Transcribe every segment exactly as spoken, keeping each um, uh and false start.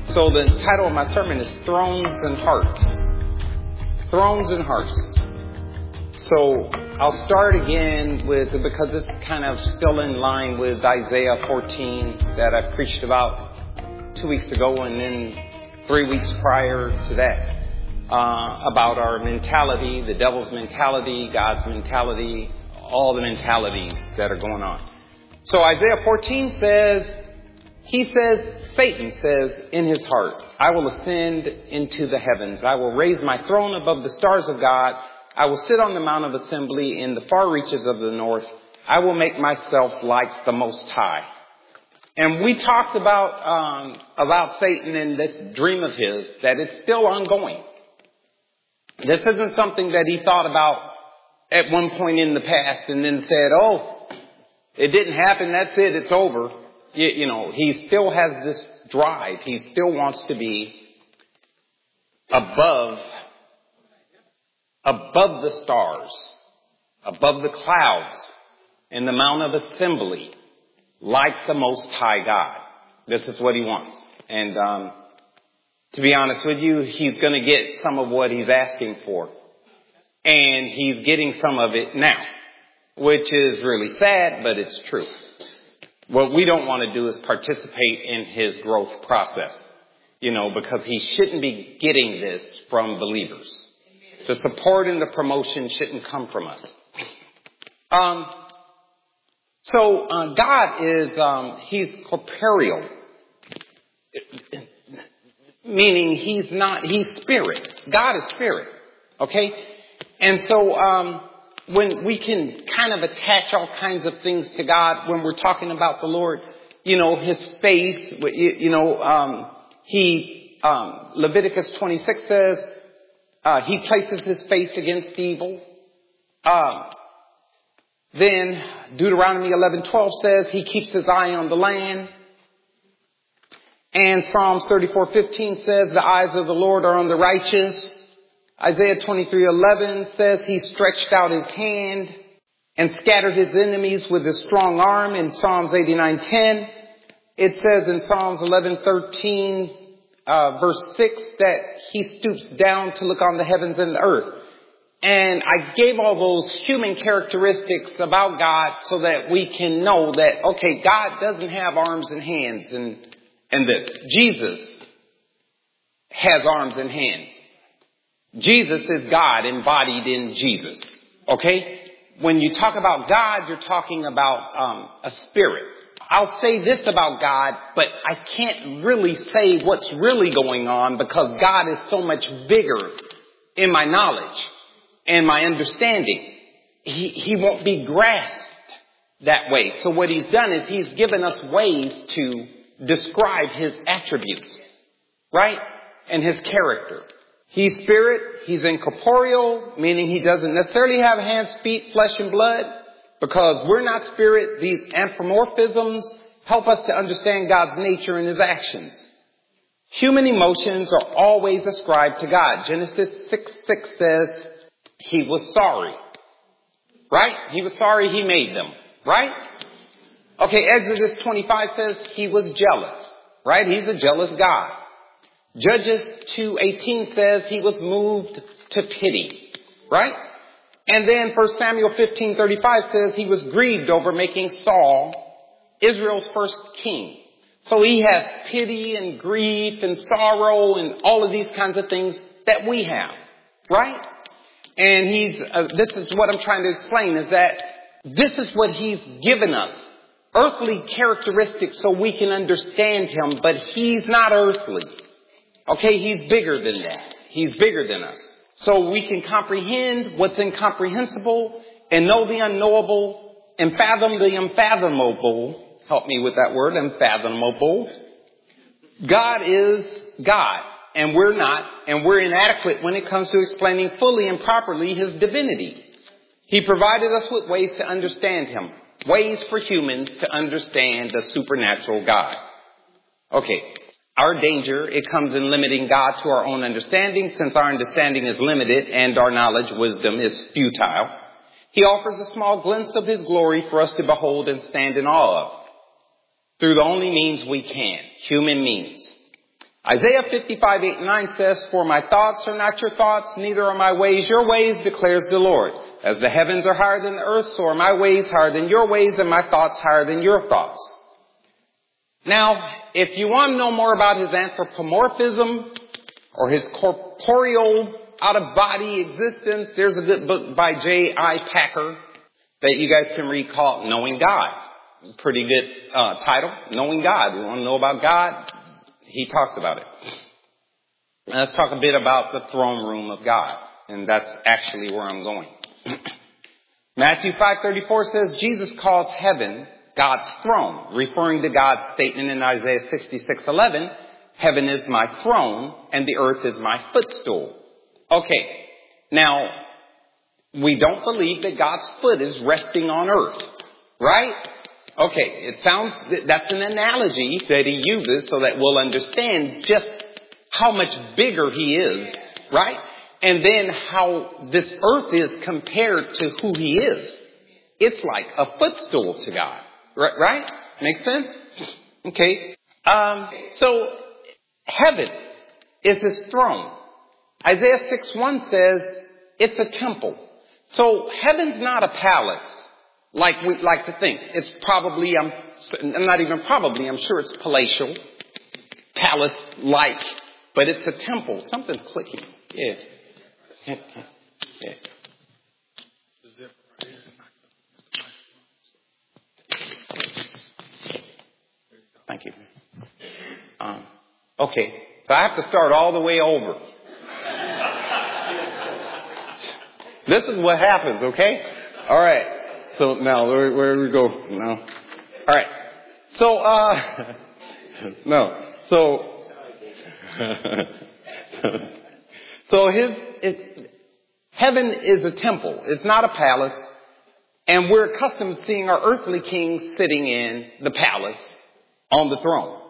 So the title of my sermon is Thrones and Hearts. Thrones and Hearts. So I'll start again with, because this is kind of still in line with Isaiah fourteen that I preached about two weeks ago and then three weeks prior to that, uh, about our mentality, the devil's mentality, God's mentality, all the mentalities that are going on. So Isaiah fourteen says, he says, Satan says in his heart, I will ascend into the heavens. I will raise my throne above the stars of God. I will sit on the Mount of Assembly in the far reaches of the north. I will make myself like the Most High. And we talked about, um, about Satan and this dream of his, that it's still ongoing. This isn't something that he thought about at one point in the past and then said, oh, it didn't happen. That's it. It's over. You, you know, he still has this drive. He still wants to be above, above the stars, above the clouds, in the Mount of Assembly, like the Most High God. This is what he wants. And um, to be honest with you, he's going to get some of what he's asking for. And he's getting some of it now, which is really sad, but it's true. What we don't want to do is participate in his growth process, you know, because he shouldn't be getting this from believers. The support and the promotion shouldn't come from us. Um, so uh, God is, um, he's corporeal, meaning he's not, he's spirit. God is spirit, okay? And so um when we can kind of attach all kinds of things to God when we're talking about the Lord, you know, his face, you know, um, he, um, Leviticus twenty-six says, uh, he places his face against evil. Um, then Deuteronomy eleven twelve says he keeps his eye on the land. And Psalms thirty-four fifteen says the eyes of the Lord are on the righteous. Isaiah twenty-three eleven says he stretched out his hand and scattered his enemies with his strong arm. In Psalms eighty-nine ten, it says in Psalms eleven thirteen, uh, verse six, that he stoops down to look on the heavens and the earth. And I gave all those human characteristics about God so that we can know that, okay, God doesn't have arms and hands and, and this. Jesus has arms and hands. Jesus is God embodied in Jesus. Okay? When you talk about God, you're talking about um, a spirit. I'll say this about God, but I can't really say what's really going on because God is so much bigger in my knowledge and my understanding. He, he won't be grasped that way. So what he's done is he's given us ways to describe his attributes, right? And his character. He's spirit, he's incorporeal, meaning he doesn't necessarily have hands, feet, flesh, and blood, because we're not spirit. These anthropomorphisms help us to understand God's nature and his actions. Human emotions are always ascribed to God. Genesis six six says he was sorry, right? He was sorry he made them, right? Okay, Exodus twenty-five says he was jealous, right? He's a jealous God. Judges two eighteen says he was moved to pity, right? And then First Samuel fifteen thirty-five says he was grieved over making Saul Israel's first king. So he has pity and grief and sorrow and all of these kinds of things that we have, right? And he's, uh, this is what I'm trying to explain, is that this is what he's given us. Earthly characteristics so we can understand him, but he's not earthly. Okay, he's bigger than that. He's bigger than us. So we can comprehend what's incomprehensible and know the unknowable and fathom the unfathomable. Help me with that word, unfathomable. God is God, and we're not, and we're inadequate when it comes to explaining fully and properly his divinity. He provided us with ways to understand him, ways for humans to understand the supernatural God. Okay. Our danger, it comes in limiting God to our own understanding, since our understanding is limited and our knowledge, wisdom, is futile. He offers a small glimpse of his glory for us to behold and stand in awe of through the only means we can, human means. Isaiah fifty-five, eight and nine says, for my thoughts are not your thoughts, neither are my ways your ways, declares the Lord. As the heavens are higher than the earth, so are my ways higher than your ways, and my thoughts higher than your thoughts. Now, if you want to know more about his anthropomorphism or his corporeal out-of-body existence, there's a good book by J I Packer that you guys can read called Knowing God. Pretty good uh, title, Knowing God. You want to know about God? He talks about it. Now, let's talk a bit about the throne room of God. And that's actually where I'm going. Matthew five thirty-four says Jesus calls heaven God's throne, referring to God's statement in Isaiah sixty-six eleven, heaven is my throne and the earth is my footstool. Okay, now, we don't believe that God's foot is resting on earth, right? Okay, it sounds, that's an analogy that he uses so that we'll understand just how much bigger he is, right? And then how this earth is compared to who he is. It's like a footstool to God, right? Makes sense? Okay. Um, so heaven is his throne. Isaiah six one says it's a temple. So heaven's not a palace like we like to think. It's probably, I'm, I'm not even probably, I'm sure it's palatial, palace-like, but it's a temple. Something's clicking. Yeah. Yeah. Thank you. Um, okay, so I have to start all the way over. This is what happens, okay? All right. So now, where, where do we go now? All right. So, uh, no. So, so his, it, heaven is a temple. It's not a palace. And we're accustomed to seeing our earthly kings sitting in the palace on the throne.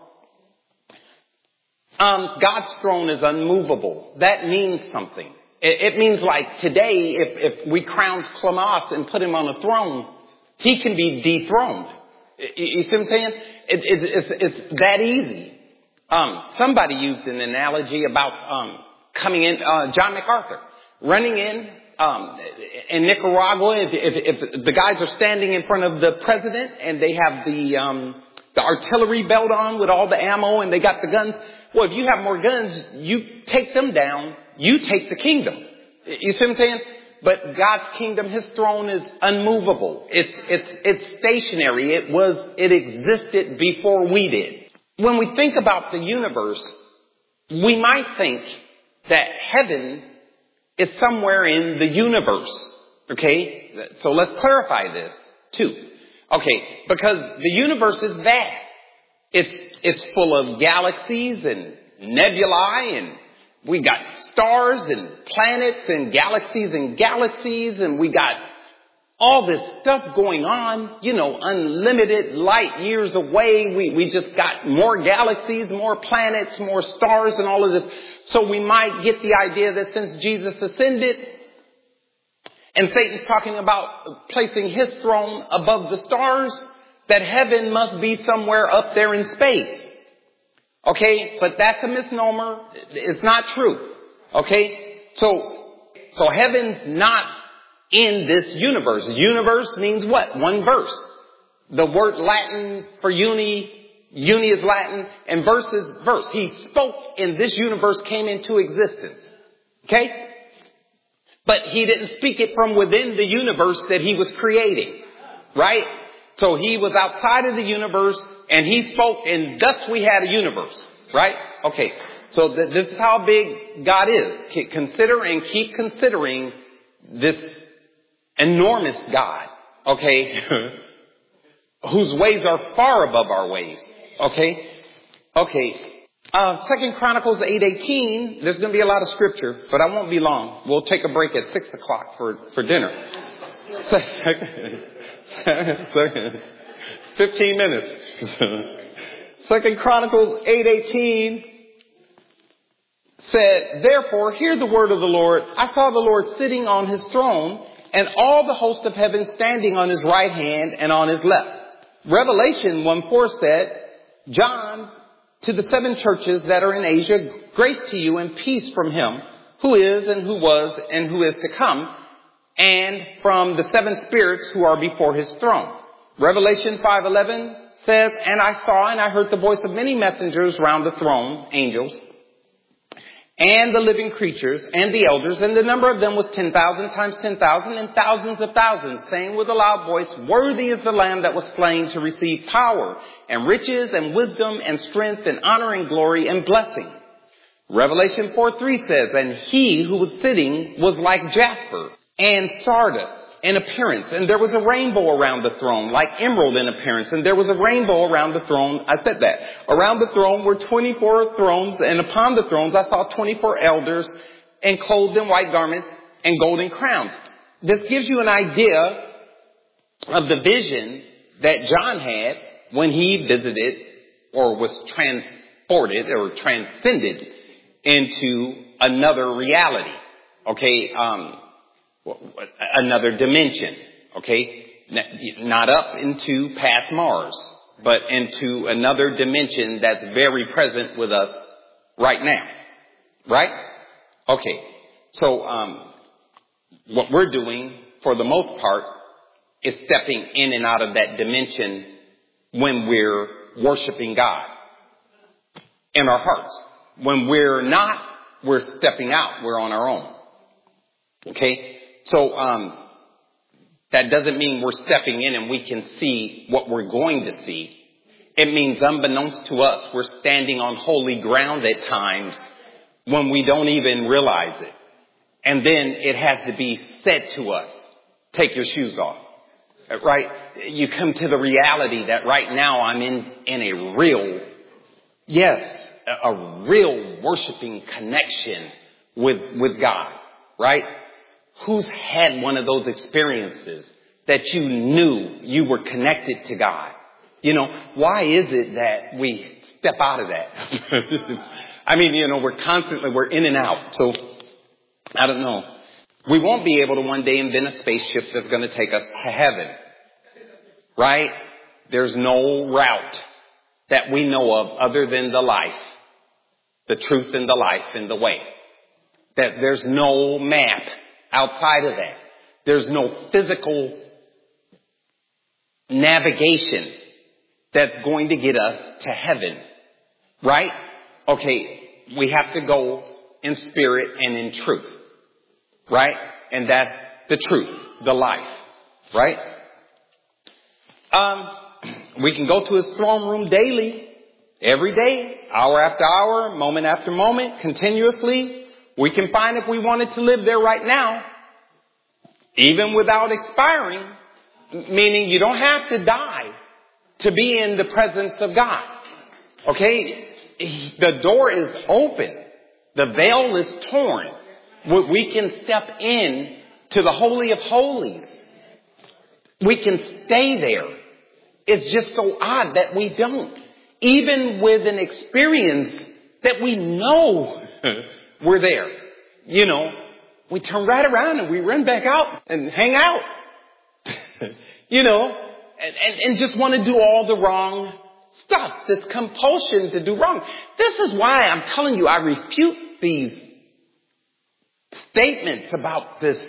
Um, God's throne is unmovable. That means something. It means like today, if, if we crowned Clamas and put him on a throne, he can be dethroned. You see what I'm saying? It, it, it's, it's that easy. Um, somebody used an analogy about um, coming in, uh, John MacArthur, running in um, in Nicaragua. If, if, if the guys are standing in front of the president and they have the um, the artillery belt on with all the ammo and they got the guns, well, if you have more guns, you take them down. You take the kingdom. You see what I'm saying? But God's kingdom, his throne is unmovable. It's, it's, it's stationary. It was, it existed before we did. When we think about the universe, we might think that heaven is somewhere in the universe. Okay? So let's clarify this too. Okay. Because the universe is vast. It's, it's full of galaxies and nebulae, and we got stars and planets and galaxies and galaxies, and we got all this stuff going on, you know, unlimited light years away. We, we just got more galaxies, more planets, more stars and all of this. So we might get the idea that since Jesus ascended and Satan's talking about placing his throne above the stars, that heaven must be somewhere up there in space. Okay, but that's a misnomer. It's not true. Okay, so, so heaven's not in this universe. Universe means what? One verse. The word Latin for uni, uni is Latin, and verse is verse. He spoke and this universe came into existence. Okay? But he didn't speak it from within the universe that he was creating. Right? So he was outside of the universe and he spoke and thus we had a universe. Right? Okay. So th- this is how big God is. Consider and keep considering this enormous God. Okay. Whose ways are far above our ways. Okay. Okay. Uh, Second Chronicles eight eighteen. There's going to be a lot of scripture, but I won't be long. We'll take a break at six o'clock for, for dinner. Fifteen minutes. Second Chronicles eight eighteen said, therefore, hear the word of the Lord. I saw the Lord sitting on his throne and all the host of heaven standing on his right hand and on his left. Revelation one four said, John To the seven churches that are in Asia, grace to you and peace from him who is and who was and who is to come, and from the seven spirits who are before his throne. Revelation five eleven says, and I saw and I heard the voice of many messengers round the throne, angels, and the living creatures and the elders, and the number of them was ten thousand times ten thousand and thousands of thousands, saying with a loud voice, worthy is the Lamb that was slain to receive power and riches and wisdom and strength and honor and glory and blessing. Revelation four three says, and he who was sitting was like jasper and sardis in appearance, and there was a rainbow around the throne, like emerald in appearance, and there was a rainbow around the throne. I said that. Around the throne were twenty-four thrones, and upon the thrones I saw twenty-four elders, and clothed in white garments and golden crowns. This gives you an idea of the vision that John had when he visited or was transported or transcended into another reality. Okay, um, another dimension, okay? Not up into past Mars, but into another dimension that's very present with us right now, right? Okay, so um, what we're doing for the most part is stepping in and out of that dimension when we're worshiping God in our hearts. When we're not, we're stepping out. We're on our own. Okay? So um, that doesn't mean we're stepping in and we can see what we're going to see. It means unbeknownst to us, we're standing on holy ground at times when we don't even realize it. And then it has to be said to us, take your shoes off. Right? You come to the reality that right now I'm in, in a real, yes, a, a real worshiping connection with, with God. Right? Who's had one of those experiences that you knew you were connected to God? You know, why is it that we step out of that? I mean, you know, we're constantly, we're in and out. So, I don't know. We won't be able to one day invent a spaceship that's going to take us to heaven. Right? There's no route that we know of other than the life, the truth and the life and the way. That there's no map outside of that. There's no physical navigation that's going to get us to heaven. Right? Okay, we have to go in spirit and in truth. Right? And that's the truth, the life. Right? Um, we can go to his throne room daily, every day, hour after hour, moment after moment, continuously. We can find if we wanted to live there right now, even without expiring, meaning you don't have to die to be in the presence of God. Okay? The door is open. The veil is torn. We can step in to the Holy of Holies. We can stay there. It's just so odd that we don't. Even with an experience that we know we're there. You know, we turn right around and we run back out and hang out. You know, and, and, and just want to do all the wrong stuff. This compulsion to do wrong. This is why I'm telling you, I refute these statements about this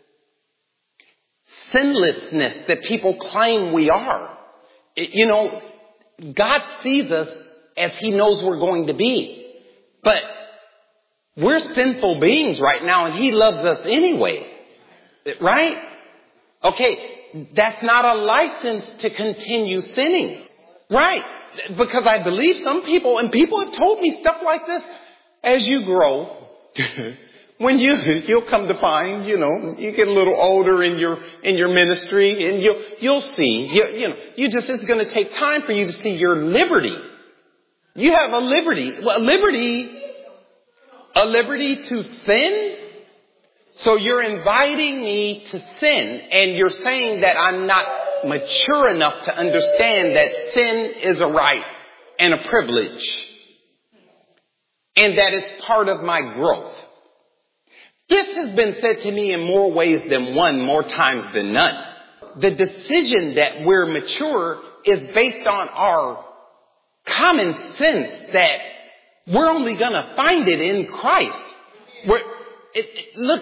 sinlessness that people claim we are. You know, God sees us as he knows we're going to be. But we're sinful beings right now and he loves us anyway. Right? Okay, that's not a license to continue sinning. Right? Because I believe some people, and people have told me stuff like this, as you grow, when you, you'll come to find, you know, you get a little older in your, in your ministry and you'll, you'll see, you, you know, you just, it's going to take time for you to see your liberty. You have a liberty, well, a liberty, a liberty to sin. So you're inviting me to sin and you're saying that I'm not mature enough to understand that sin is a right and a privilege and that it's part of my growth. This has been said to me in more ways than one, more times than none. The decision that we're mature is based on our common sense that we're only going to find it in Christ. We're, it, it, look,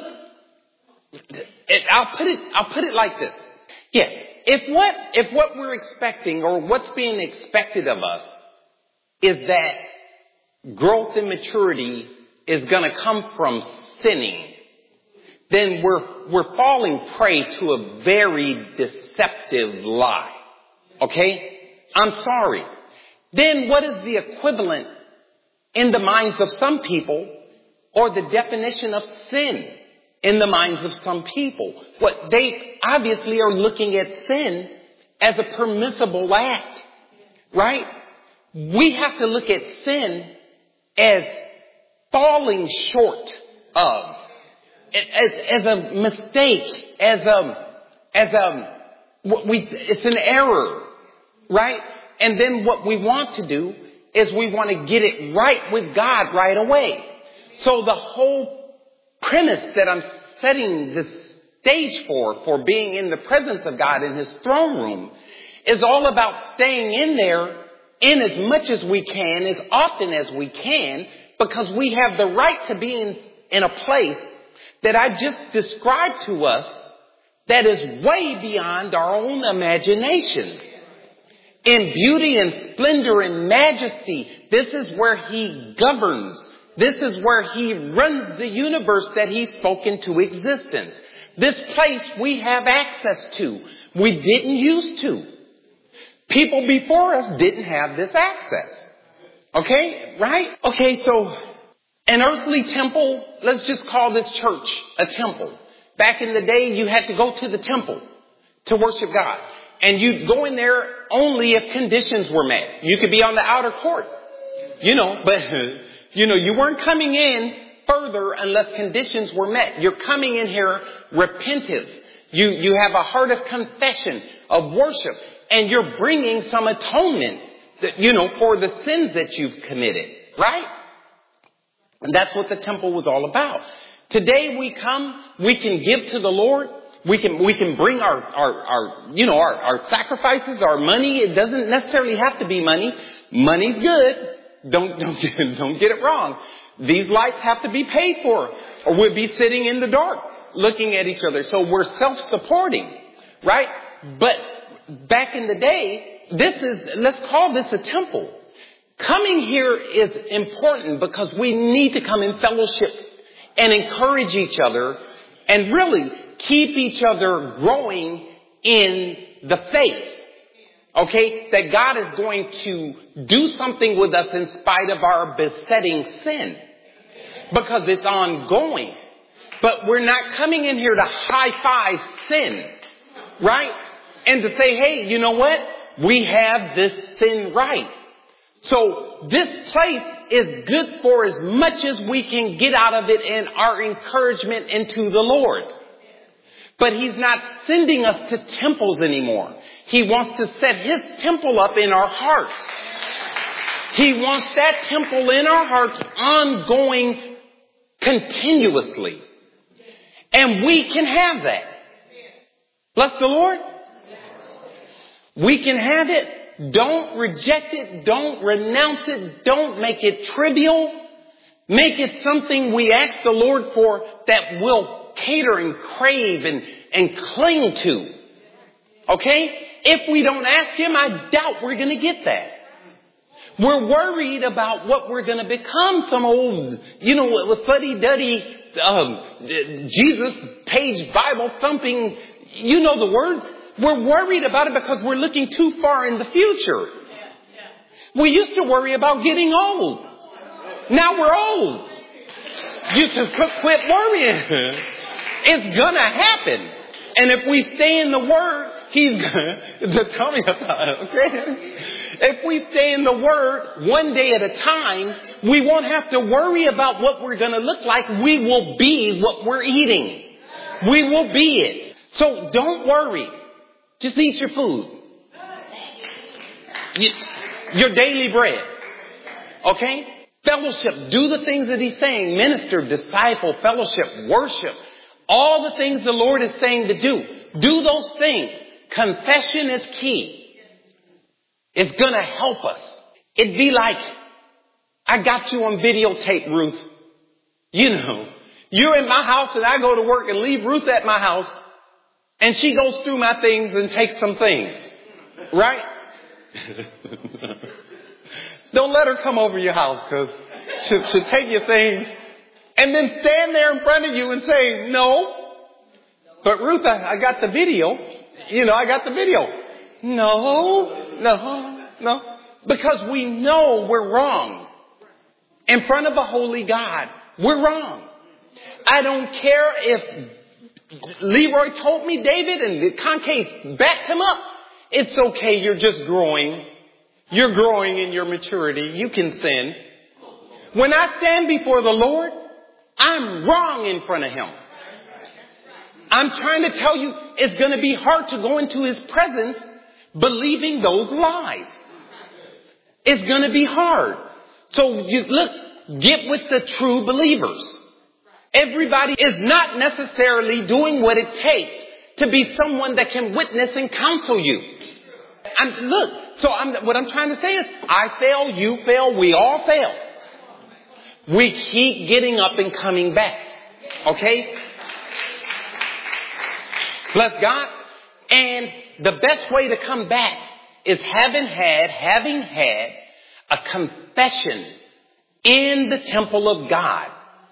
it, I'll put it, I'll put it like this. Yeah. If what, if what we're expecting or what's being expected of us is that growth and maturity is going to come from sinning, then we're, we're falling prey to a very deceptive lie. Okay? I'm sorry. Then what is the equivalent in the minds of some people, or the definition of sin in the minds of some people? What they obviously are looking at sin as a permissible act, right? We have to look at sin as falling short of, as, as a mistake, as a, as a, what we, it's an error, right? And then what we want to do is we want to get it right with God right away. So the whole premise that I'm setting the stage for, for being in the presence of God in His throne room, is all about staying in there in as much as we can, as often as we can, because we have the right to be in, in a place that I just described to us that is way beyond our own imagination. In beauty and splendor and majesty, this is where He governs. This is where He runs the universe that He spoke into existence. This place we have access to. We didn't used to. People before us didn't have this access. Okay? Right? Okay, so an earthly temple, let's just call this church a temple. Back in the day, you had to go to the temple to worship God. And you'd go in there only if conditions were met. You could be on the outer court, you know, but, you know, you weren't coming in further unless conditions were met. You're coming in here repentive. You, you have a heart of confession, of worship, and you're bringing some atonement that, you know, for the sins that you've committed, right? And that's what the temple was all about. Today we come, we can give to the Lord. We can, we can bring our, our, our, you know, our, our sacrifices, our money. It doesn't necessarily have to be money. Money's good. Don't, don't, don't get it wrong. These lights have to be paid for, or we'll be sitting in the dark looking at each other. So we're self-supporting, right? But back in the day, this is, let's call this a temple. Coming here is important because we need to come in fellowship and encourage each other and really keep each other growing in the faith. Okay? That God is going to do something with us in spite of our besetting sin. Because it's ongoing. But we're not coming in here to high-five sin. Right? And to say, hey, you know what? We have this sin right. So this place is good for as much as we can get out of it in our encouragement into the Lord. But He's not sending us to temples anymore. He wants to set His temple up in our hearts. He wants that temple in our hearts ongoing continuously. And we can have that. Bless the Lord. We can have it. Don't reject it. Don't renounce it. Don't make it trivial. Make it something we ask the Lord for that will cater and crave and, and cling to. Okay? If we don't ask Him, I doubt we're going to get that. We're worried about what we're going to become, some old, you know, fuddy-duddy, um, Jesus page Bible thumping, you know the words. We're worried about it because we're looking too far in the future. We used to worry about getting old. Now we're old. You should quit worrying. It's gonna happen. And if we stay in the Word, He's gonna, tell me about it, okay? If we stay in the Word one day at a time, we won't have to worry about what we're gonna look like. We will be what we're eating. We will be it. So don't worry. Just eat your food. Your daily bread. Okay? Fellowship. Do the things that He's saying. Minister, disciple, fellowship, worship. All the things the Lord is saying to do. Do those things. Confession is key. It's going to help us. It'd be like, I got you on videotape, Ruth. You know, you're in my house and I go to work and leave Ruth at my house and she goes through my things and takes some things. Right? Don't let her come over your house because she'll, she'll take your things and then stand there in front of you and say, no. But Ruth, I, I got the video. You know, I got the video. No, no, no. Because we know we're wrong. In front of a holy God, we're wrong. I don't care if Leroy told me, David, and the concave backed him up. It's okay. You're just growing. You're growing in your maturity. You can sin. When I stand before the Lord, I'm wrong in front of Him. I'm trying to tell you, it's going to be hard to go into His presence believing those lies. It's going to be hard. So you look, get with the true believers. Everybody is not necessarily doing what it takes to be someone that can witness and counsel you. I'm, look, so I'm, what I'm trying to say is, I fail, you fail, we all fail. We keep getting up and coming back. Okay? Bless God. And the best way to come back is having had, having had a confession in the temple of God.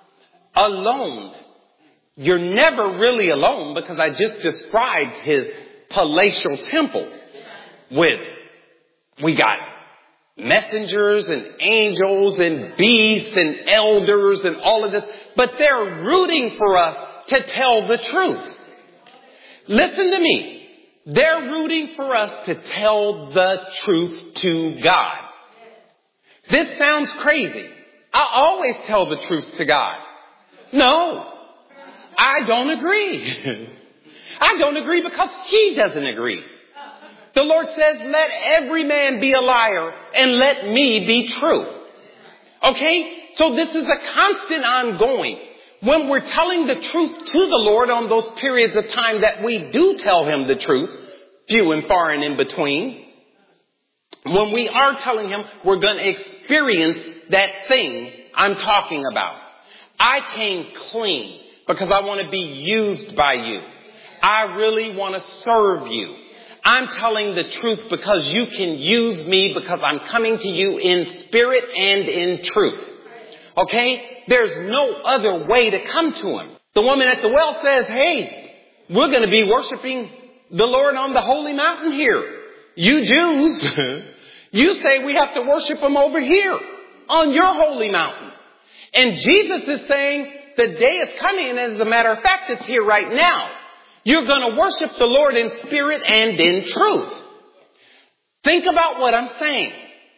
Alone. You're never really alone because I just described His palatial temple with, we got messengers and angels and beasts and elders and all of this, but they're rooting for us to tell the truth. Listen to me. They're rooting for us to tell the truth to God. This sounds crazy. I always tell the truth to God. No, I don't agree. I don't agree because He doesn't agree. The Lord says, let every man be a liar and let me be true. Okay? So this is a constant ongoing. When we're telling the truth to the Lord on those periods of time that we do tell Him the truth, few and far and in between, when we are telling Him, we're going to experience that thing I'm talking about. I came clean because I want to be used by you. I really want to serve you. I'm telling the truth because you can use me because I'm coming to you in spirit and in truth. Okay? There's no other way to come to Him. The woman at the well says, hey, we're going to be worshiping the Lord on the holy mountain here. You Jews, you say we have to worship Him over here on your holy mountain. And Jesus is saying the day is coming, and as a matter of fact, it's here right now. You're going to worship the Lord in spirit and in truth. Think about what I'm saying.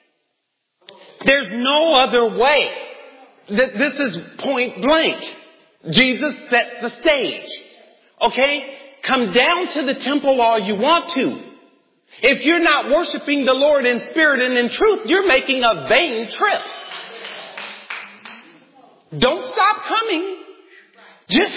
There's no other way. This is point blank. Jesus sets the stage. Okay? Come down to the temple all you want to. If you're not worshiping the Lord in spirit and in truth, you're making a vain trip. Don't stop coming. Just,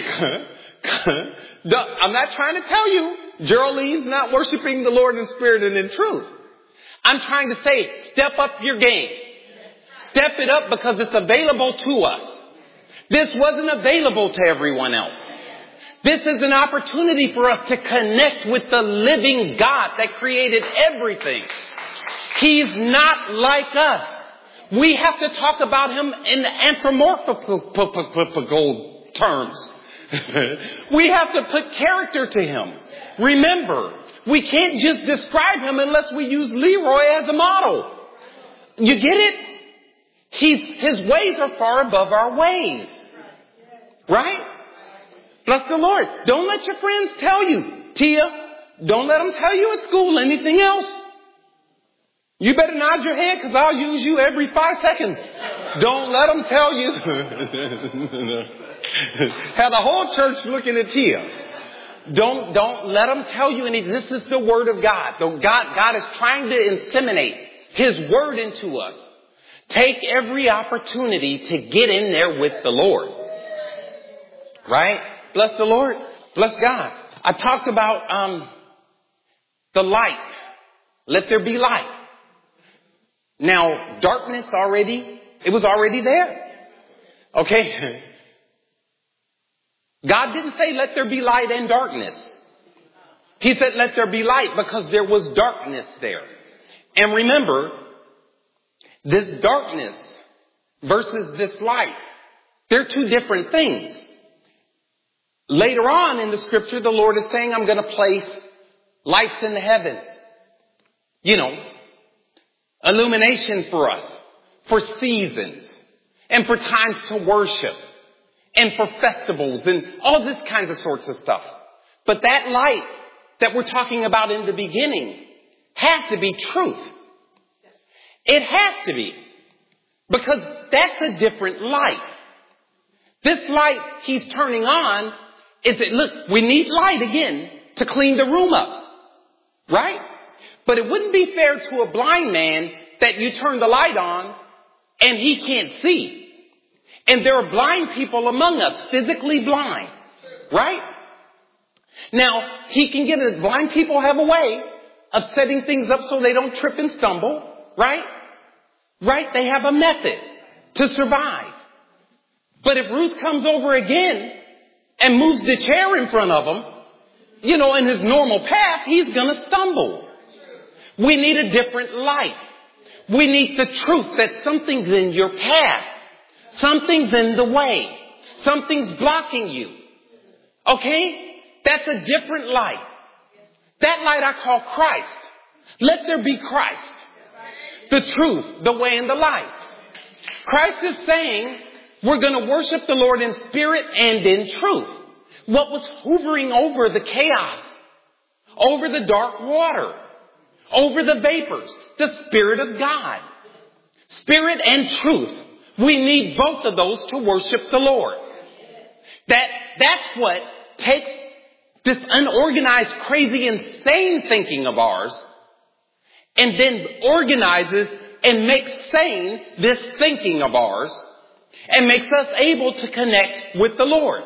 I'm not trying to tell you Geraldine's not worshiping the Lord in spirit and in truth. I'm trying to say, step up your game. Step it up because it's available to us. This wasn't available to everyone else. This is an opportunity for us to connect with the living God that created everything. He's not like us. We have to talk about Him in anthropomorphical terms. We have to put character to Him. Remember, we can't just describe Him unless we use Leroy as a model. You get it? He's, His ways are far above our ways. Right? Bless the Lord. Don't let your friends tell you, Tia, don't let them tell you at school anything else. You better nod your head because I'll use you every five seconds. Don't let them tell you. Have the whole church looking at Tia. Don't, don't let them tell you anything. This is the Word of God. So God, God is trying to inseminate His Word into us. Take every opportunity to get in there with the Lord. Right? Bless the Lord. Bless God. I talked about um, the light. Let there be light. Now, darkness already, it was already there. Okay? God didn't say let there be light and darkness. He said let there be light because there was darkness there. And remember, this darkness versus this light, they're two different things. Later on in the scripture, the Lord is saying, I'm going to place lights in the heavens. You know, illumination for us, for seasons, and for times to worship, and for festivals, and all this kinds of sorts of stuff. But that light that we're talking about in the beginning has to be truth. It has to be. Because that's a different light. This light he's turning on is that, look, we need light again to clean the room up. Right? But it wouldn't be fair to a blind man that you turn the light on and he can't see. And there are blind people among us, physically blind. Right? Now, he can get it. Blind people have a way of setting things up so they don't trip and stumble. Right? Right? They have a method to survive. But if Ruth comes over again and moves the chair in front of him, you know, in his normal path, he's going to stumble. We need a different light. We need the truth that something's in your path. Something's in the way. Something's blocking you. Okay? That's a different light. That light I call Christ. Let there be Christ. The truth, the way, and the light. Christ is saying we're going to worship the Lord in spirit and in truth. What was hovering over the chaos, over the dark water, over the vapors, the Spirit of God. Spirit and truth. We need both of those to worship the Lord. That, that's what takes this unorganized, crazy, insane thinking of ours and then organizes and makes sane this thinking of ours and makes us able to connect with the Lord.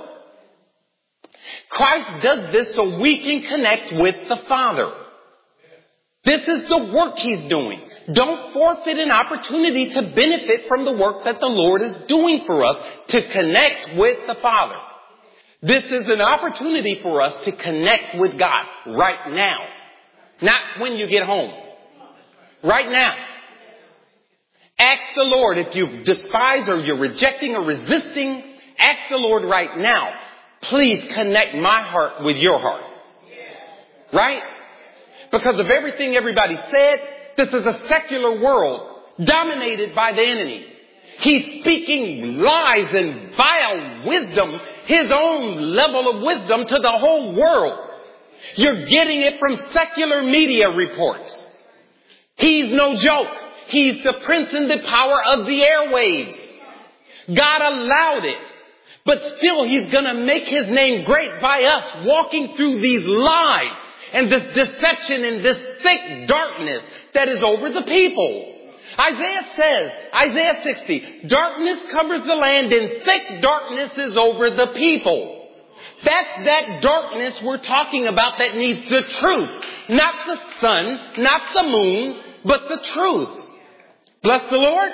Christ does this so we can connect with the Father. This is the work He's doing. Don't forfeit an opportunity to benefit from the work that the Lord is doing for us to connect with the Father. This is an opportunity for us to connect with God right now. Not when you get home. Right now. Ask the Lord if you despise or you're rejecting or resisting. Ask the Lord right now. Please connect my heart with your heart. Right? Because of everything everybody said, this is a secular world dominated by the enemy. He's speaking lies and vile wisdom, his own level of wisdom to the whole world. You're getting it from secular media reports. He's no joke. He's the prince and the power of the airwaves. God allowed it. But still, he's going to make his name great by us walking through these lies and this deception and this thick darkness that is over the people. Isaiah says, Isaiah sixty, darkness covers the land and thick darkness is over the people. That's that darkness we're talking about that needs the truth. Not the sun, not the moon, but the truth. Bless the Lord.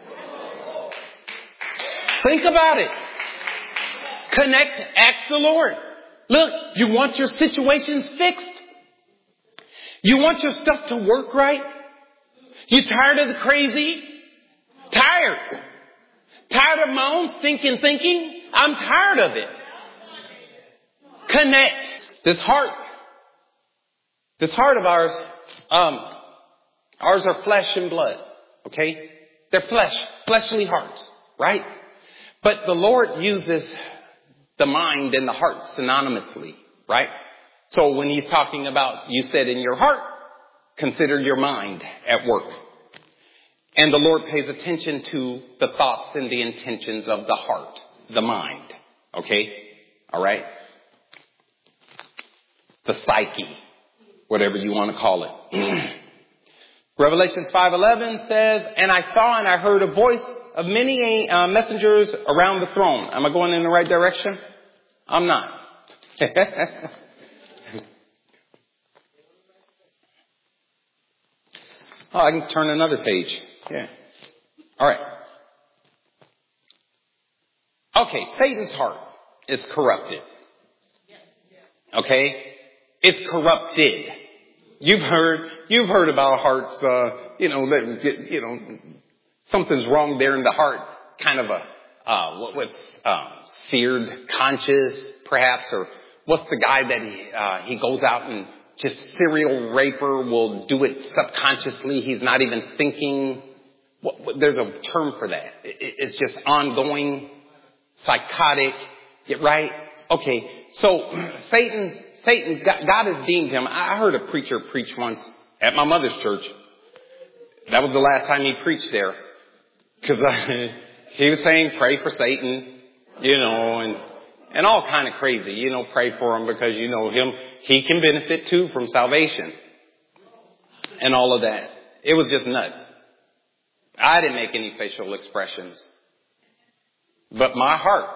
Think about it. Connect, ask the Lord. Look, you want your situations fixed? You want your stuff to work right? You tired of the crazy? Tired. Tired of my own stinking thinking? I'm tired of it. Connect. This heart, this heart of ours, um, ours are flesh and blood. Okay? They're flesh, fleshly hearts, right? But the Lord uses the mind and the heart synonymously, right? So when he's talking about, you said in your heart, consider your mind at work. And the Lord pays attention to the thoughts and the intentions of the heart, the mind. Okay? All right? The psyche, whatever you want to call it. Revelations five eleven says, and I saw and I heard a voice of many uh, messengers around the throne. Am I going in the right direction? I'm not. Oh, I can turn another page. Yeah. All right. Okay, Satan's heart is corrupted. Okay? It's corrupted. You've heard, you've heard about hearts, uh, you know, that get, you know, something's wrong there in the heart, kind of a, uh, what, what's, um, seared conscience, perhaps, or what's the guy that he, uh, he goes out and just serial raper will do it subconsciously. He's not even thinking. What, what, there's a term for that. It, it's just ongoing, psychotic, right? Okay. So Satan's, Satan, God has deemed him. I heard a preacher preach once at my mother's church. That was the last time he preached there. Cause he was saying, pray for Satan, you know, and, and all kind of crazy, you know, pray for him because you know him, he can benefit too from salvation and all of that. It was just nuts. I didn't make any facial expressions, but my heart,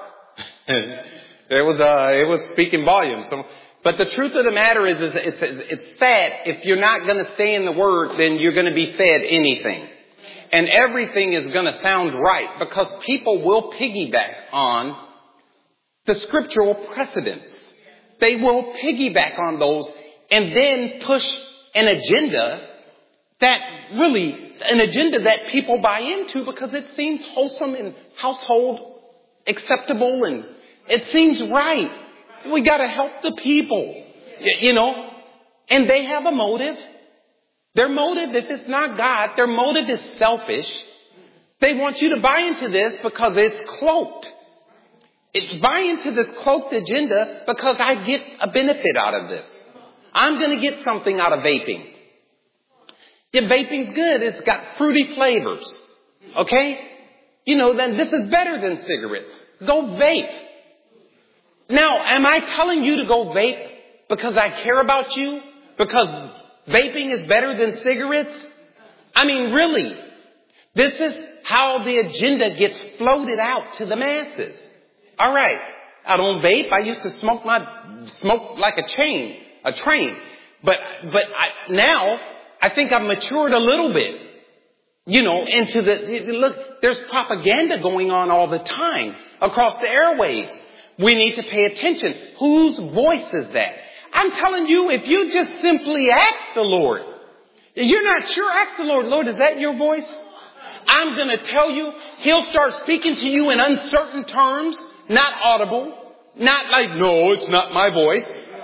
it was, uh, it was speaking volumes. So, but the truth of the matter is, is it's, it's sad. If you're not going to stay in the Word, then you're going to be fed anything. And everything is going to sound right because people will piggyback on the scriptural precedents. They will piggyback on those and then push an agenda that really, an agenda that people buy into because it seems wholesome and household acceptable and it seems right. We got to help the people, you know, and they have a motive. Their motive, if it's not God, their motive is selfish. They want you to buy into this because it's cloaked. It's buy into this cloaked agenda because I get a benefit out of this. I'm going to get something out of vaping. Yeah, vaping's good. It's got fruity flavors. Okay? You know, then this is better than cigarettes. Go vape. Now, am I telling you to go vape because I care about you? Because vaping is better than cigarettes? I mean, really, this is how the agenda gets floated out to the masses. All right, I don't vape. I used to smoke my smoke like a chain, a train. But but I, now I think I've matured a little bit. You know, into the look. There's propaganda going on all the time across the airways. We need to pay attention. Whose voice is that? I'm telling you, if you just simply ask the Lord, you're not sure, ask the Lord, Lord, is that your voice? I'm going to tell you, He'll start speaking to you in uncertain terms, not audible, not like, no, it's not my voice.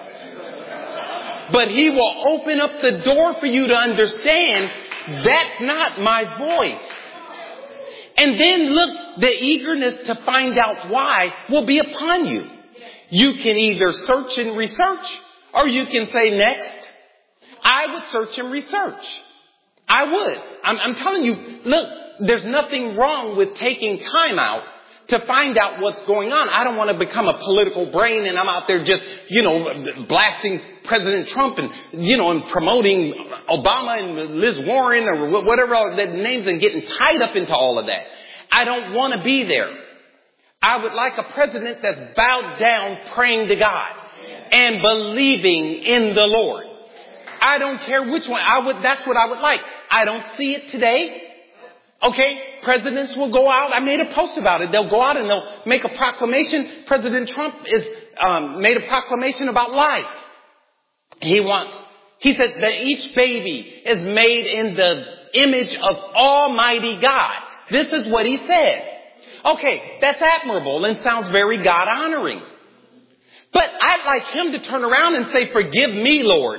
But He will open up the door for you to understand, that's not my voice. And then look, the eagerness to find out why will be upon you. You can either search and research, or you can say next. I would search and research. I would. I'm, I'm telling you, look, there's nothing wrong with taking time out to find out what's going on. I don't want to become a political brain and I'm out there just, you know, blasting President Trump and, you know, and promoting Obama and Liz Warren or whatever all the names and getting tied up into all of that. I don't want to be there. I would like a president that's bowed down praying to God and believing in the Lord. I don't care which one. I would, that's what I would like. I don't see it today. Okay, presidents will go out. I made a post about it. They'll go out and they'll make a proclamation. President Trump is um, made a proclamation about life. He wants, he said that each baby is made in the image of Almighty God. This is what he said. Okay, that's admirable and sounds very God-honoring. But I'd like him to turn around and say, forgive me, Lord.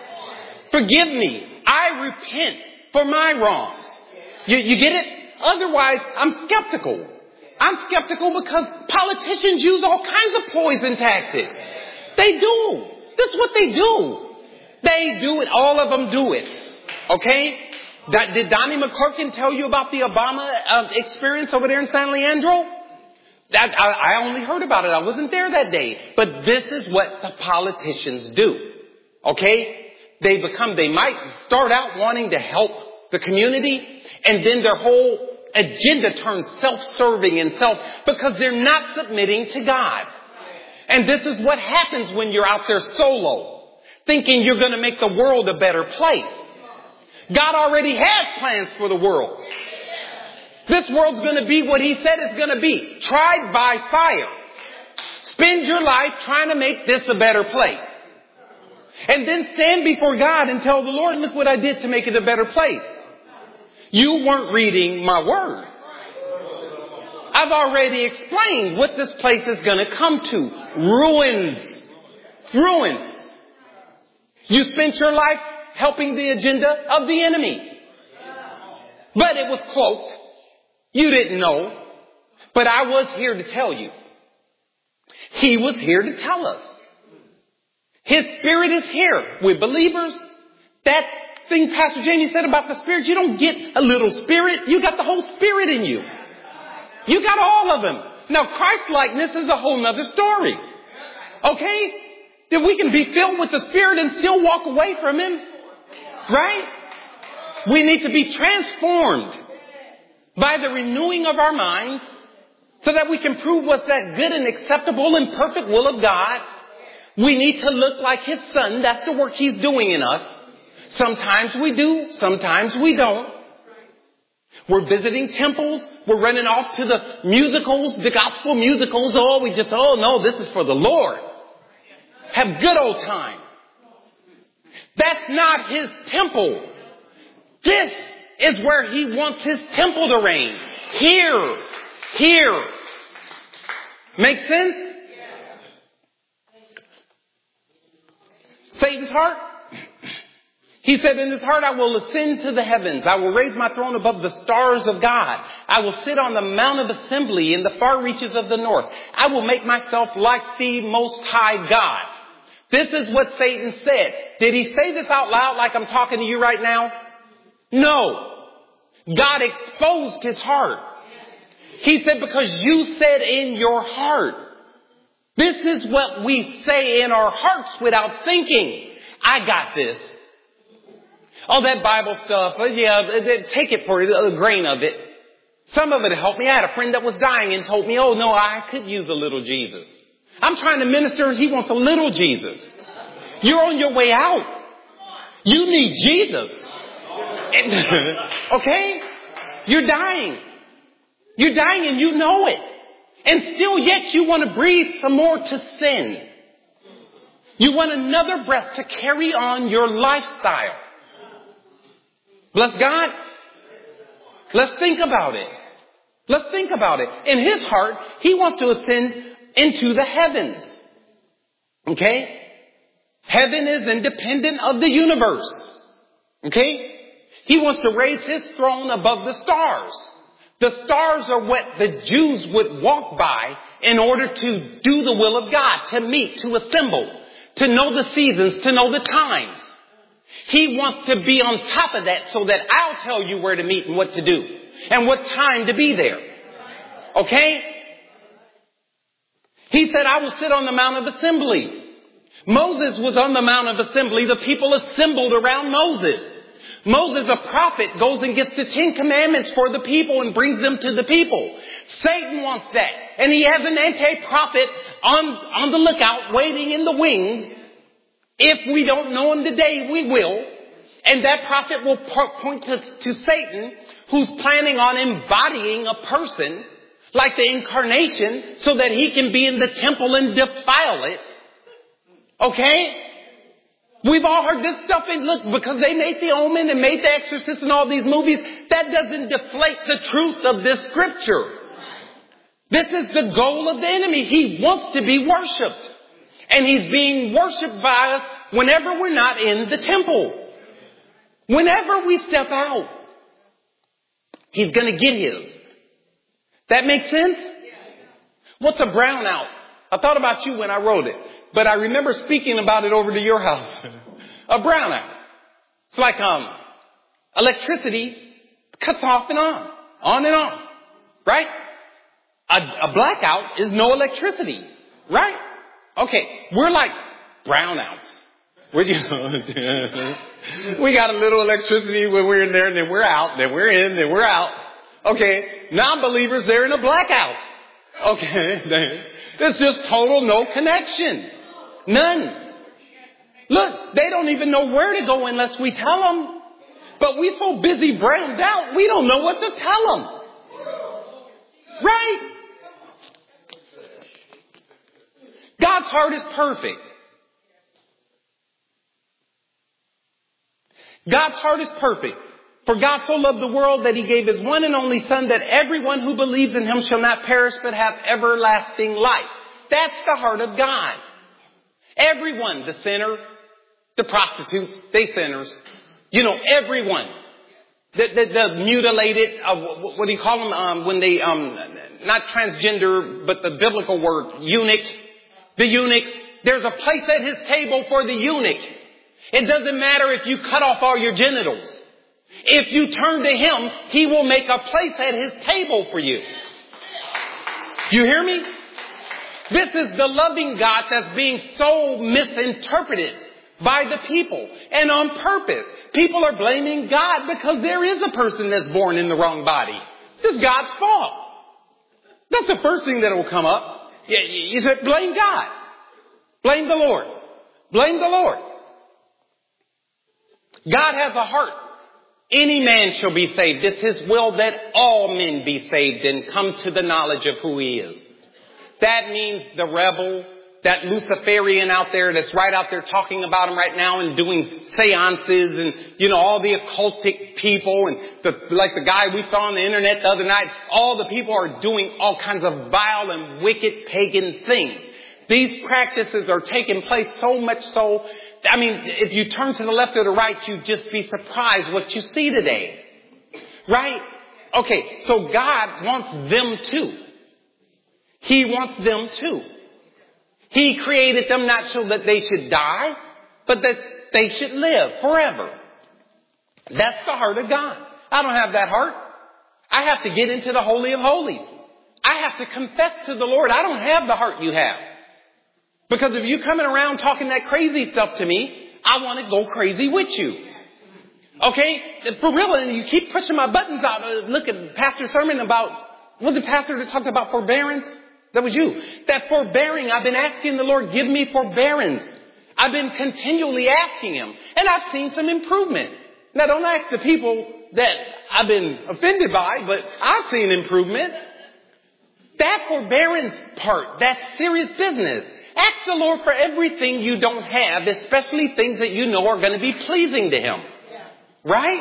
Forgive me. I repent for my wrongs. You, you get it? Otherwise, I'm skeptical. I'm skeptical because politicians use all kinds of ploys and tactics. They do. That's what they do. They do it. All of them do it. Okay? That, did Donnie McClurkin tell you about the Obama uh, experience over there in San Leandro? That, I, I only heard about it. I wasn't there that day. But this is what the politicians do. Okay? They become, they might start out wanting to help the community, and then their whole agenda turns self-serving and self, because they're not submitting to God. And this is what happens when you're out there solo, thinking you're going to make the world a better place. God already has plans for the world. This world's going to be what he said it's going to be. Tried by fire. Spend your life trying to make this a better place. And then stand before God and tell the Lord, look what I did to make it a better place. You weren't reading my word. I've already explained what this place is going to come to. Ruins. Ruins. You spent your life helping the agenda of the enemy. But it was cloaked. You didn't know. But I was here to tell you. He was here to tell us. His Spirit is here with believers. That thing Pastor Jamie said about the Spirit, you don't get a little Spirit. You got the whole Spirit in you. You got all of them. Now, Christ-likeness is a whole nother story. Okay? That we can be filled with the Spirit and still walk away from Him. Right? We need to be transformed by the renewing of our minds so that we can prove what's that good and acceptable and perfect will of God. We need to look like His Son. That's the work He's doing in us. Sometimes we do. Sometimes we don't. We're visiting temples. We're running off to the musicals, the gospel musicals. Oh, we just, oh no, this is for the Lord. Have good old time. That's not His temple. This is where He wants His temple to reign. Here. Here. Make sense? Satan's heart. He said, in his heart, I will ascend to the heavens. I will raise my throne above the stars of God. I will sit on the mount of assembly in the far reaches of the north. I will make myself like the Most High God. This is what Satan said. Did he say this out loud like I'm talking to you right now? No. God exposed his heart. He said, because you said in your heart. This is what we say in our hearts without thinking. I got this. Oh, that Bible stuff. Yeah, take it for a grain of it. Some of it helped me. I had a friend that was dying and told me, oh no, I could use a little Jesus. I'm trying to minister and he wants a little Jesus. You're on your way out. You need Jesus. Okay? You're dying. You're dying and you know it. And still yet you want to breathe some more to sin. You want another breath to carry on your lifestyle. Bless God. Let's think about it. Let's think about it. In his heart, he wants to ascend into the heavens. Okay? Heaven is independent of the universe. Okay? He wants to raise his throne above the stars. The stars are what the Jews would walk by in order to do the will of God, to meet, to assemble, to know the seasons, to know the times. He wants to be on top of that so that I'll tell you where to meet and what to do and what time to be there. Okay? He said, I will sit on the Mount of Assembly. Moses was on the Mount of Assembly. The people assembled around Moses. Moses, a prophet, goes and gets the Ten Commandments for the people and brings them to the people. Satan wants that. And he has an anti-prophet on, on the lookout, waiting in the wings. If we don't know him today, we will. And that prophet will point to, to Satan, who's planning on embodying a person like the incarnation so that he can be in the temple and defile it. Okay? We've all heard this stuff, and look, because they made The Omen and made The Exorcist and all these movies, that doesn't deflate the truth of this scripture. This is the goal of the enemy. He wants to be worshipped. And he's being worshipped by us whenever we're not in the temple. Whenever we step out, he's going to get his. That makes sense? What's a brownout? I thought about you when I wrote it, but I remember speaking about it over to your house. A brownout. It's like um, electricity cuts off and on, on and on, right? A, a blackout is no electricity, right? Okay, we're like brownouts. We're just, we got a little electricity when we're in there, and then we're out, then we're in, then we're out. Okay, non-believers, they're in a blackout. Okay, it's just total no connection. None. Look, they don't even know where to go unless we tell them. But we're so busy browned out, we don't know what to tell them. Right? God's heart is perfect. God's heart is perfect. For God so loved the world that he gave his one and only Son, that everyone who believes in him shall not perish but have everlasting life. That's the heart of God. Everyone, the sinner, the prostitutes, they sinners. You know, everyone. The, the, the mutilated, uh, what do you call them? Um, when they, um, not transgender, but the biblical word, eunuch. The eunuch. There's a place at his table for the eunuch. It doesn't matter if you cut off all your genitals. If you turn to him, he will make a place at his table for you. You hear me? This is the loving God that's being so misinterpreted by the people. And on purpose. People are blaming God because there is a person that's born in the wrong body. This is God's fault. That's the first thing that will come up. You said, blame God. Blame the Lord. Blame the Lord. God has a heart. Any man shall be saved. It's his will that all men be saved and come to the knowledge of who he is. That means the rebel, that Luciferian out there that's right out there talking about him right now and doing seances and, you know, all the occultic people and the, like the guy we saw on the internet the other night, all the people are doing all kinds of vile and wicked pagan things. These practices are taking place so much so, I mean, if you turn to the left or the right, you'd just be surprised what you see today. Right? Okay, so God wants them too. He wants them too. He created them not so that they should die, but that they should live forever. That's the heart of God. I don't have that heart. I have to get into the Holy of Holies. I have to confess to the Lord, I don't have the heart you have. Because if you coming around talking that crazy stuff to me, I want to go crazy with you. Okay? For real, and you keep pushing my buttons out. Uh, look at Pastor's sermon about, was it Pastor that talked about forbearance? That was you. That forbearing, I've been asking the Lord, give me forbearance. I've been continually asking him. And I've seen some improvement. Now don't ask the people that I've been offended by, but I've seen improvement. That forbearance part, that's serious business. Ask the Lord for everything you don't have, especially things that you know are going to be pleasing to him. Right?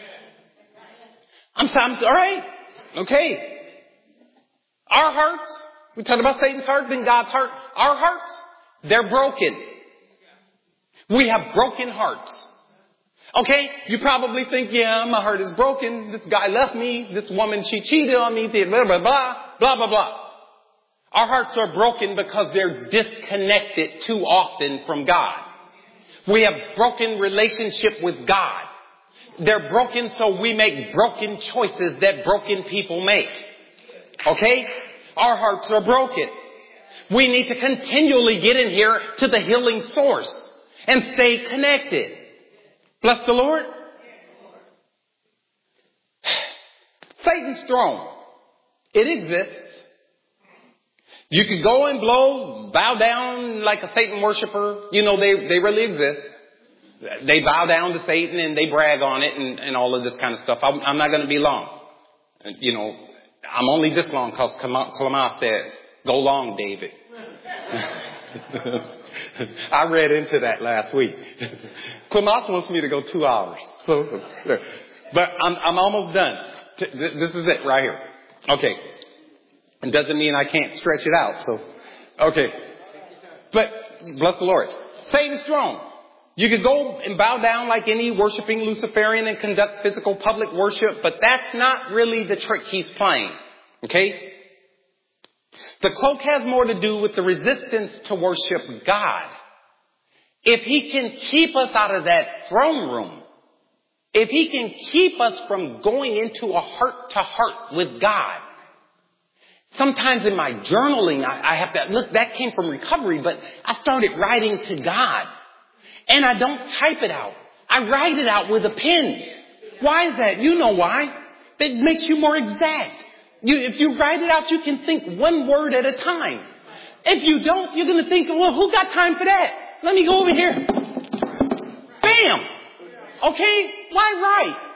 I'm sorry. All right. Okay. Our hearts, we talked about Satan's heart, then God's heart. Our hearts, they're broken. We have broken hearts. Okay? You probably think, yeah, my heart is broken. This guy left me. This woman, she cheated on me. Blah, blah, blah, blah, blah, blah. Our hearts are broken because they're disconnected too often from God. We have broken relationship with God. They're broken so we make broken choices that broken people make. Okay? Our hearts are broken. We need to continually get in here to the healing source and stay connected. Bless the Lord. Satan's throne. It exists. You could go and blow, bow down like a Satan worshiper. You know, they, they really exist. They bow down to Satan and they brag on it and, and all of this kind of stuff. I'm, I'm not going to be long. You know, I'm only this long because Clement said, go long, David. I read into that last week. Clement wants me to go two hours. So, but I'm, I'm almost done. This is it right here. Okay. It doesn't mean I can't stretch it out. So, okay. But, bless the Lord. Satan's throne. You could go and bow down like any worshiping Luciferian and conduct physical public worship, but that's not really the trick he's playing. Okay? The cloak has more to do with the resistance to worship God. If he can keep us out of that throne room, if he can keep us from going into a heart-to-heart with God. Sometimes in my journaling, I, I have to, look, that came from recovery, but I started writing to God. And I don't type it out. I write it out with a pen. Why is that? You know why. It makes you more exact. You, if you write it out, you can think one word at a time. If you don't, you're going to think, well, who got time for that? Let me go over here. Bam! Okay? Why write?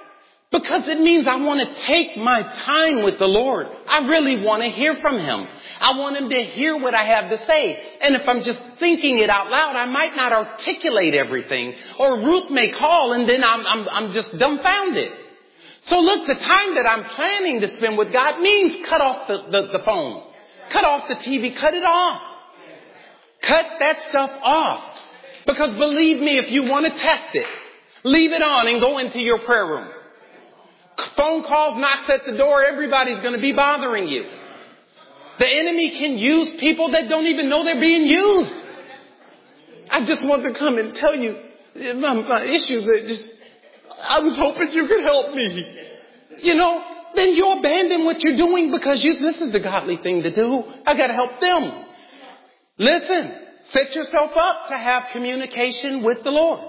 Because it means I want to take my time with the Lord. I really want to hear from him. I want him to hear what I have to say. And if I'm just thinking it out loud, I might not articulate everything. Or Ruth may call and then I'm, I'm, I'm just dumbfounded. So look, the time that I'm planning to spend with God means cut off the, the, the phone. Cut off the T V. Cut it off. Cut that stuff off. Because believe me, if you want to test it, leave it on and go into your prayer room. Phone calls, knocks at the door, everybody's going to be bothering you. The enemy can use people that don't even know they're being used. I just want to come and tell you my, my issues that just, I was hoping you could help me. You know, then you abandon what you're doing because you, this is the godly thing to do. I got to help them. Listen, set yourself up to have communication with the Lord.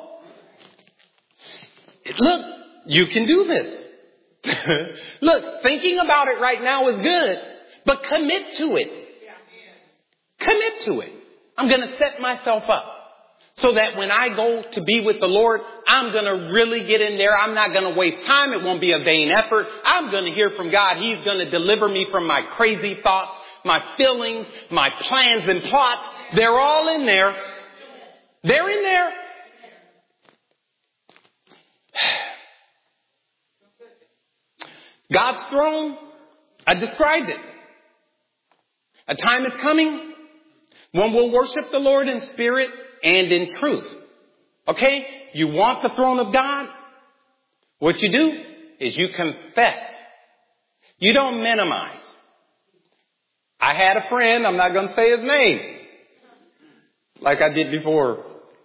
Look, you can do this. Look, thinking about it right now is good, but commit to it. Commit to it. I'm going to set myself up so that when I go to be with the Lord, I'm going to really get in there. I'm not going to waste time. It won't be a vain effort. I'm going to hear from God. He's going to deliver me from my crazy thoughts, my feelings, my plans and plots. They're all in there. They're in there. God's throne, I described it. A time is coming when we'll worship the Lord in spirit and in truth. Okay? You want the throne of God? What you do is you confess. You don't minimize. I had a friend, I'm not going to say his name, like I did before.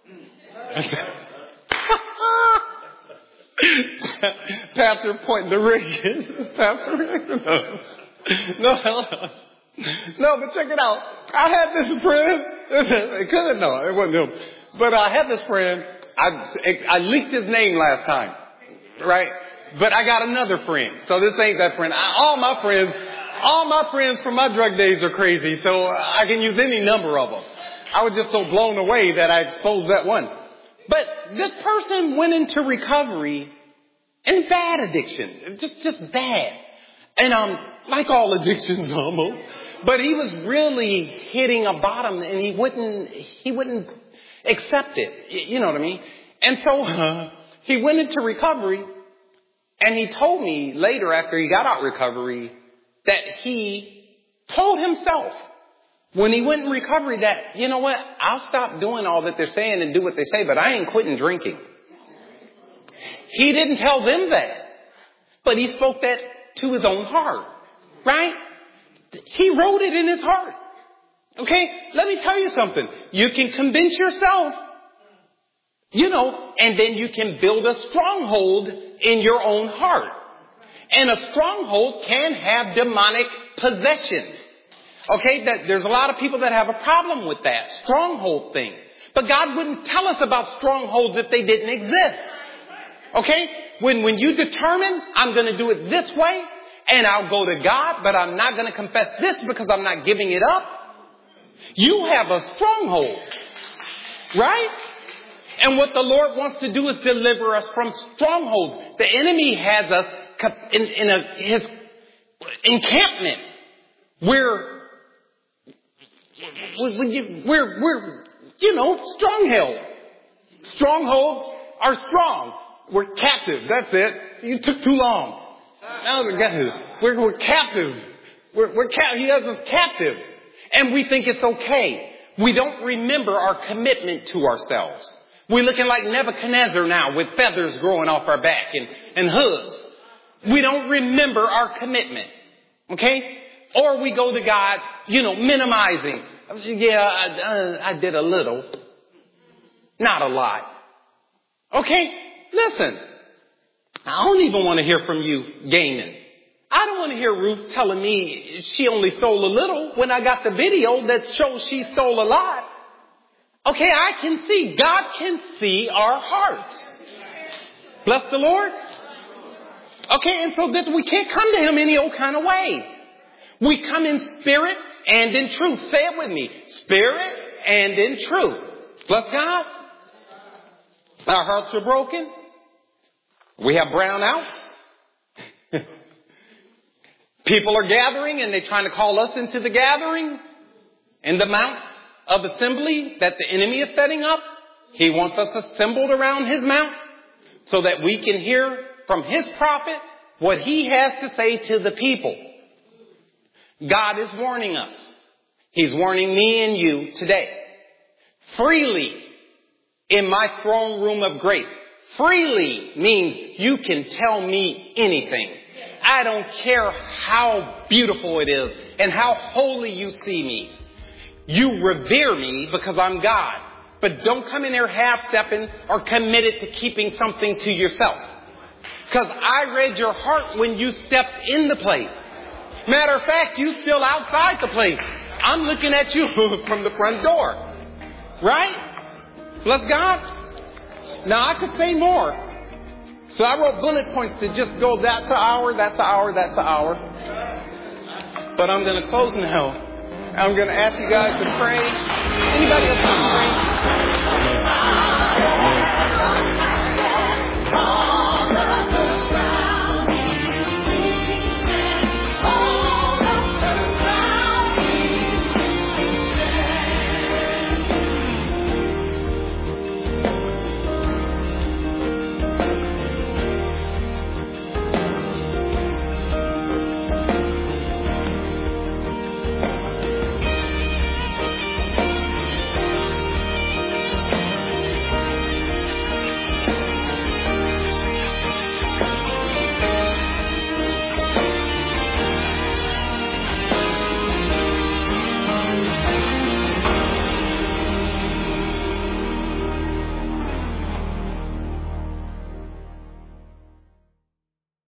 Pastor pointing to Rick. Pastor Rick. No. No, no. No, but check it out. I had this friend. It couldn't, no, it wasn't him. But I had this friend. I, I leaked his name last time. Right? But I got another friend. So this ain't that friend. I, all my friends, all my friends from my drug days are crazy. So I can use any number of them. I was just so blown away that I exposed that one. But this person went into recovery and bad addiction. Just, just bad. And, um, like all addictions almost. But he was really hitting a bottom and he wouldn't, he wouldn't accept it. You know what I mean? And so, uh, he went into recovery and he told me later after he got out of recovery that he told himself when he went in recovery that, you know what, I'll stop doing all that they're saying and do what they say, but I ain't quitting drinking. He didn't tell them that, but he spoke that to his own heart, right? He wrote it in his heart. Okay, let me tell you something. You can convince yourself, you know, and then you can build a stronghold in your own heart. And a stronghold can have demonic possessions. Okay, that there's a lot of people that have a problem with that stronghold thing. But God wouldn't tell us about strongholds if they didn't exist. Okay, when, when you determine I'm going to do it this way and I'll go to God, but I'm not going to confess this because I'm not giving it up. You have a stronghold, right? And what the Lord wants to do is deliver us from strongholds. The enemy has us in, in a, his encampment where we're, we're, you know, strong-held. Strongholds are strong. We're captive. That's it. You took too long. Now we're, we're, we're captive. We're, we're ca- he has us captive. And we think it's okay. We don't remember our commitment to ourselves. We're looking like Nebuchadnezzar now with feathers growing off our back and, and hooves. We don't remember our commitment. Okay? Or we go to God, you know, minimizing. Yeah, I, I, I did a little. Not a lot. Okay? Listen. I don't even want to hear from you gaining. I don't want to hear Ruth telling me she only stole a little when I got the video that shows she stole a lot. Okay, I can see. God can see our hearts. Bless the Lord. Okay, and so this, we can't come to Him any old kind of way. We come in spirit and in truth. Say it with me. Spirit and in truth. Bless God. Our hearts are broken. We have brownouts. People are gathering and they're trying to call us into the gathering in the mount of assembly that the enemy is setting up. He wants us assembled around his mount so that we can hear from his prophet what he has to say to the people. God is warning us. He's warning me and you today. Freely in my throne room of grace. Freely means you can tell me anything. I don't care how beautiful it is and how holy you see me. You revere me because I'm God. But don't come in there half-stepping or committed to keeping something to yourself. Because I read your heart when you stepped in the place. Matter of fact, you still outside the place. I'm looking at you from the front door. Right? Bless God. Now I could say more. So I wrote bullet points to just go, that's an hour, that's an hour, that's an hour. But I'm going to close now. I'm going to ask you guys to pray. Anybody else want to pray?